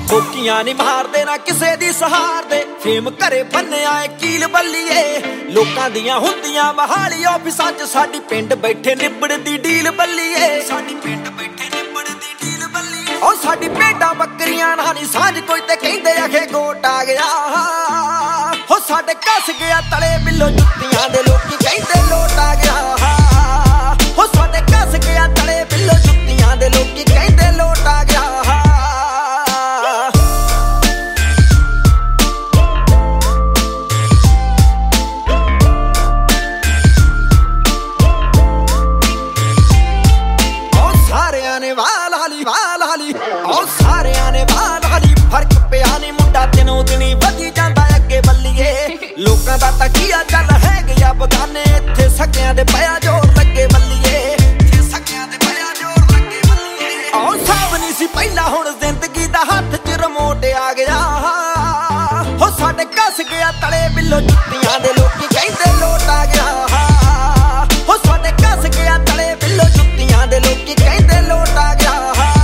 ਠੋਕੀਆਂ ਨਹੀਂ ਮਾਰਦੇ ਨਾ ਕਿਸੇ ਦੀ ਸਹਾਰ ਦੇ ਫੇਮ ਘਰੇ ਬੰਨਿਆ ਏ ਕੀਲ ਬੱਲੀਏ ਲੋਕਾਂ ਦੀਆਂ ਹੁੰਦੀਆਂ ਬਹਾਲੀ ਆਫਿਸਾਂ 'ਚ ਸਾਡੀ ਪਿੰਡ ਬੈਠੇ ਨਿਬੜਦੀ ਡੀਲ ਬੱਲੀਏ ਸਾਡੀ ਪਿੰਡ ਬੈਠੇ ਨਿਬੜਦੀ ਡੀਲ ਬੱਲੀਏ ਉਹ ਸਾਡੀ ਭੇਡਾਂ ਬੱਕਰੀਆਂ ਨਾਲ ਨਹੀਂ ਸਾਂਝ ਕੋਈ ਤੇ ਕਹਿੰਦੇ ਆਖੇ ਗੋਟ ਆ ਗਿਆ ਹੋ ਸਾਡੇ ਕੱਸ ਗਿਆ ਤਲੇ ਬਿੱਲੋ ਜੁੱਤੀਆਂ ਦੇ ਲੋਕੀ ਕਹਿੰਦੇ ਲੋਟ ਆ ਗਿਆ ਹੋ ਸਾਡੇ ਕੱਸ ਗਿਆ ਤਲੇ ਬਿੱਲੋ ਜੁੱਤੀਆਂ ਦੇ ਲੋਕੀ ਕਹਿੰਦੇ ਲੋਟ ਆ ਗਿਆ ਉਹ ਸਾਰਿਆਂ ਨੇ ਵਾਲੀ ਫਰਕ ਪਿਆ ਨੀ ਮੁੰਡਾ ਦਿਨੋਂ ਦਿਨੀ ਵਧੀ ਜਾਂਦਾ ਅੱਗੇ ਬੱਲੀਏ ਲੋਕਾਂ ਦਾ ਤਕੀਆ ਚੱਲ ਹੈ ਗਿਆ ਬਗਾਨੇ ਇੱਥੇ ਸਕਿਆਂ ਦੇ ਪਿਆ ਜੋਰ ਲੱਗੇ ਬੱਲੀਏ ਇੱਥੇ ਸਕਿਆਂ ਦੇ ਪਿਆ ਜੋਰ ਲੱਗੇ ਬੱਲੀਏ ਉਹ ਸਭ ਨਹੀਂ ਸੀ ਪਹਿਲਾਂ ਹੁਣ ਜ਼ਿੰਦਗੀ ਦਾ ਹੱਥ 'ਚ ਰਿਮੋਟ ਆ ਗਿਆ ਹੋ ਸਾਡੇ ਕੱਸ ਗਿਆ ਤਲੇ ਬਿੱਲੋ ਜੁੱਤੀਆਂ ਦੇ ਲੋਕੀ ਕਹਿੰਦੇ ਲੋਟ ਆ ਗਿਆ ਹੋ ਸਾਡੇ ਕੱਸ ਗਿਆ ਤਲੇ ਬਿੱਲੋ ਜੁੱਤੀਆਂ ਦੇ ਲੋਕੀ ਕਹਿੰਦੇ ਲੋਟ ਆ ਗਿਆ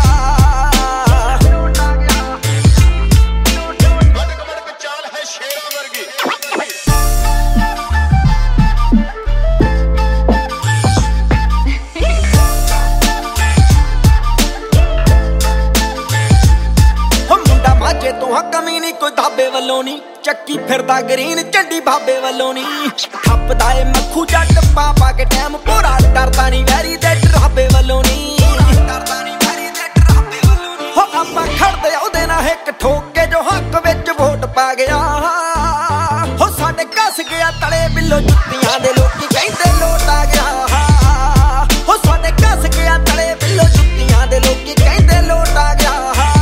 ਕਮੀ ਨੀ ਕੋਈ ਧਾਬੇ ਵੱਲੋਂ ਨੀ ਚੱਕੀ ਫਿਰਦਾ ਗਰੀਨ ਝੰਡੀ ਬਾਬੇ ਵੱਲੋਂ ਨੀ ਠੱਪਦਾ ਏ ਮੱਖੂ ਜੱਟ ਪਾ ਕੇ ਟਾਈਮ ਪੂਰਾ ਡਰਦਾ ਨੀ ਵੈਰੀ ਦੇ ਡਰਾਬੇ ਵੱਲੋਂ ਨੀ ਡਰਦਾ ਨੀ ਵੈਰੀ ਦੇ ਡਰਾਬੇ ਵੱਲੋਂ ਨੀ ਹੋ ਆਪਾਂ ਖੜਦੇ ਉਹਦੇ ਨਾਲ ਇੱਕ ਠੋਕ ਕੇ ਜੋ ਹੱਕ ਵਿੱਚ ਵੋਟ ਪਾ ਗਿਆ ਹੋ ਸਾਡੇ ਕੱਸ ਗਿਆ ਤਲੇ ਬਿੱਲੋ ਜੁੱਤੀਆਂ ਦੇ ਲੋਕੀ ਕਹਿੰਦੇ ਲੋਟ ਆ ਗਿਆ ਹੋ ਸਾਡੇ ਕੱਸ ਗਿਆ ਤਲੇ ਬਿੱਲੋ ਜੁੱਤੀਆਂ ਦੇ ਲੋਕੀ ਕਹਿੰਦੇ ਲੋਟ ਆ ਗਿਆ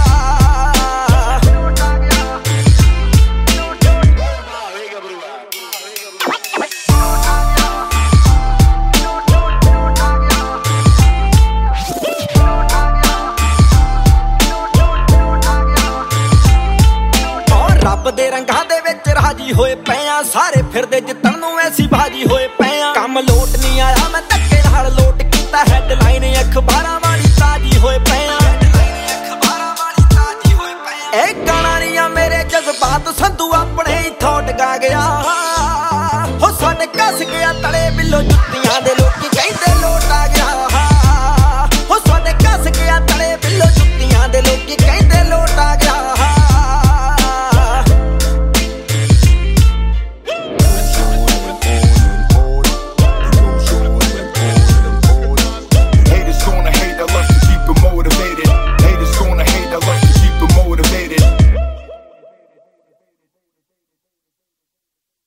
ਦੇ ਰੰਗਾਂ ਦੇ ਵਿੱਚ ਰਾਜੀ ਹੋਏ ਪਏ ਸਾਰੇ ਫਿਰਦੇ ਜਿੱਤਣ ਨੂੰ ਐਸੀ ਬਾਜੀ ਹੋਏ ਪਏ ਕੰਮ ਲੋਟ ਨਹੀਂ ਆਇਆ ਮੈਂ ਧੱਕੇ ਨਾਲ ਲੋਟ ਕੀਤਾ ਹੈਡਲਾਈਨ ਅਖਬਾਰਾਂ ਵਾਲੀ ਤਾਜੀ ਹੋਏ ਪਏ ਇਹ ਗਾਣਾ ਨਹੀਂ ਆ ਮੇਰੇ ਜਜ਼ਬਾਤ ਸੰਧੂ ਆਪਣੇ ਹੀ ਥੋਟ ਗਾ ਗਿਆ ਹੋ ਸਾਡੇ ਕੱਸ ਗਿਆ ਤਲੇ ਬਿੱਲੋ